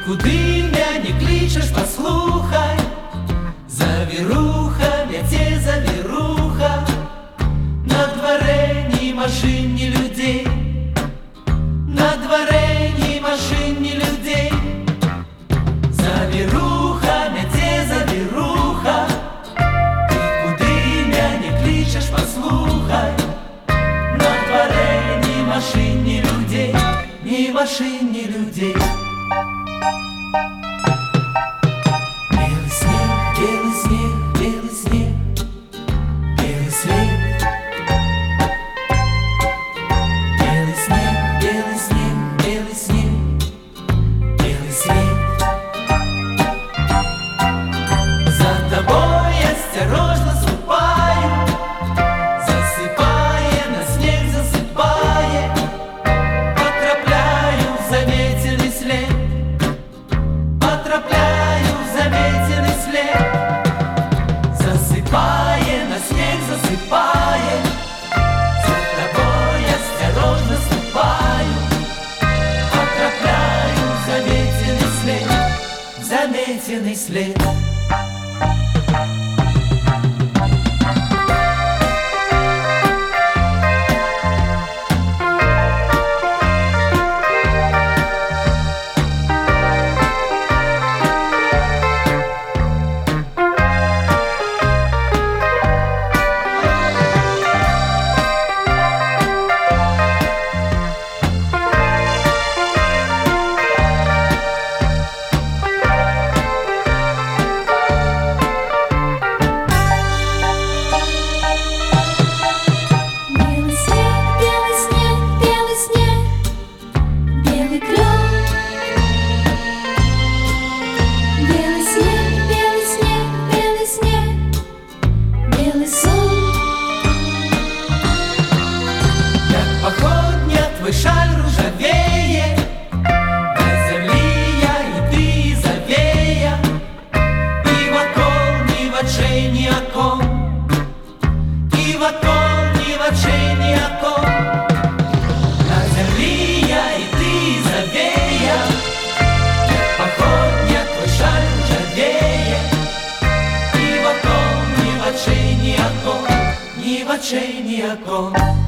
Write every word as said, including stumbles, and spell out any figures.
куди меня не кличеш, послухай, завіруха, в'яце завіруха, на дворе ні машин, ні людей, на дворе ні машин, ні людей. Завіруха, в'яце завіруха, ти куди меня не кличеш, послухай, на дворе ні машин, ні людей, ні машин, ні людей. Белый снег, белый снег, белый снег, белый свет. Белый снег, белый снег, белый снег, белый свет. За тобой осторожно ступаю, засыпая, на снег засыпая, потрапляю в заметенный след, потрапляю в заметенный след. Засыпая, на снег засыпая, за тобой осторожно ступаю, потрапляю в заметенный след, в заметенный след. Твой шаль ружавее, на землі я і ти завея, і вокол ні в очей ні окон, і вокол ні в очей ні окон. На землі я і ти завея, походня твой шаль ружавее, і вокол ні в очей ні окон, ні в очей ні окон.